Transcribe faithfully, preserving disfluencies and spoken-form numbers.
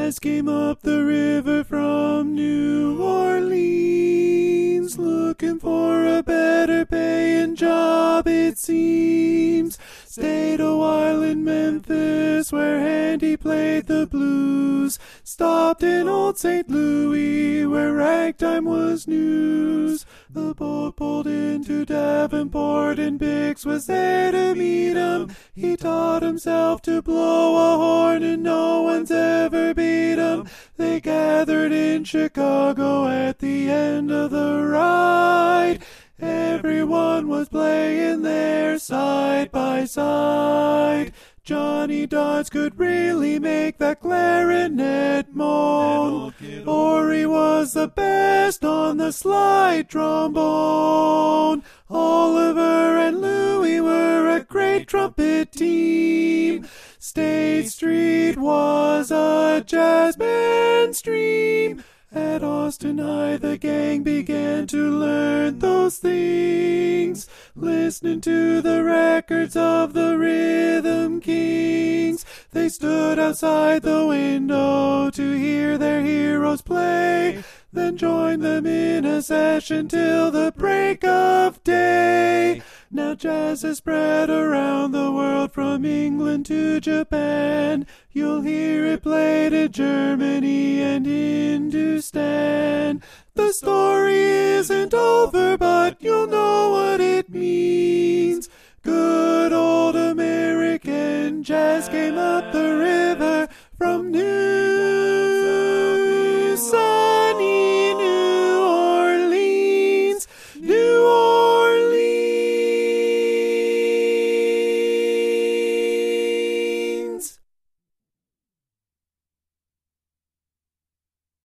Jazz came up the river from New Orleans, looking for a better paying job, it seems. Stayed a while in Memphis, where Handy played the blues. Stopped in old Saint Louis, where ragtime was news. The boat pulled into Davenport, and Biggs was there to meet him. He taught himself to blow a horn, and no one's ever beat him. They gathered in Chicago at the end of the ride. Everyone was playing there side by side. Johnny Dodds could really make that clarinet moan, or he was the best on the slide trombone. Oliver and Louie were a great trumpet team. State Street was a jazz band's dream. At Austin High, the gang began to learn those things, listening to the records of the Rhythm Kings. They stood outside the window to hear their heroes play, then joined them in a session till the break of day. Now jazz has spread around the world, from England to Japan. You'll hear it played in Germany and Hindustan. The story isn't over, but you'll know what it